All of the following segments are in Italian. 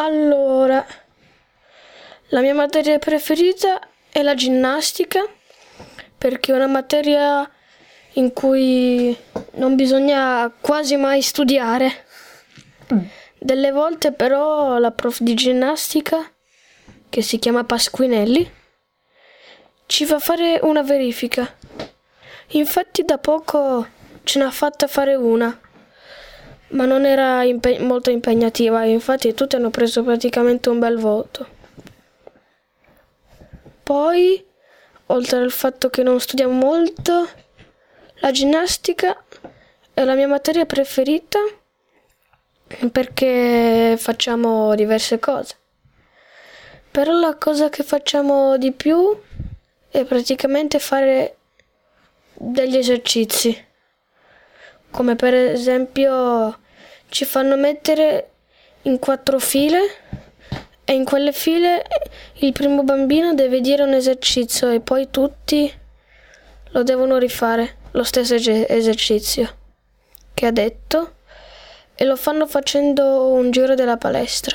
Allora, la mia materia preferita è la ginnastica, perché è una materia in cui non bisogna quasi mai studiare. Delle volte però la prof di ginnastica, che si chiama Pasquinelli, ci fa fare una verifica. Infatti da poco ce n'ha fatta fare una, ma non era molto impegnativa, infatti tutti hanno preso praticamente un bel voto. Poi, oltre al fatto che non studiamo molto, la ginnastica è la mia materia preferita perché facciamo diverse cose. Però la cosa che facciamo di più è praticamente fare degli esercizi, come per esempio ci fanno mettere in 4 file e in quelle file il primo bambino deve dire un esercizio e poi tutti lo devono rifare, lo stesso esercizio che ha detto, e lo fanno facendo un giro della palestra.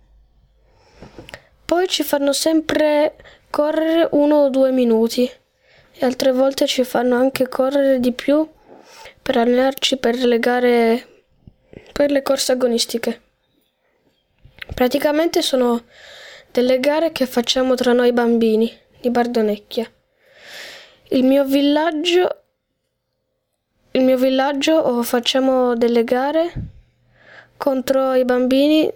Poi ci fanno sempre correre 1 o 2 minuti e altre volte ci fanno anche correre di più per allenarci per le gare, per le corse agonistiche. Praticamente sono delle gare che facciamo tra noi bambini di Bardonecchia. Il mio villaggio facciamo delle gare contro i bambini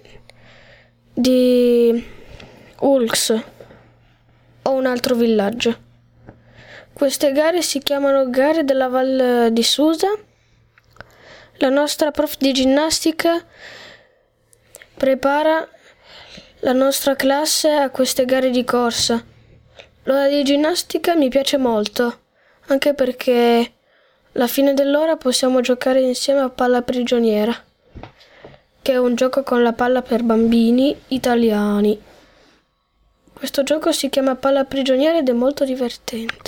di Ulx o un altro villaggio. Queste gare si chiamano gare della Val di Susa. La nostra prof di ginnastica prepara la nostra classe a queste gare di corsa. L'ora di ginnastica mi piace molto, anche perché alla fine dell'ora possiamo giocare insieme a palla prigioniera, che è un gioco con la palla per bambini italiani. Questo gioco si chiama palla prigioniera ed è molto divertente.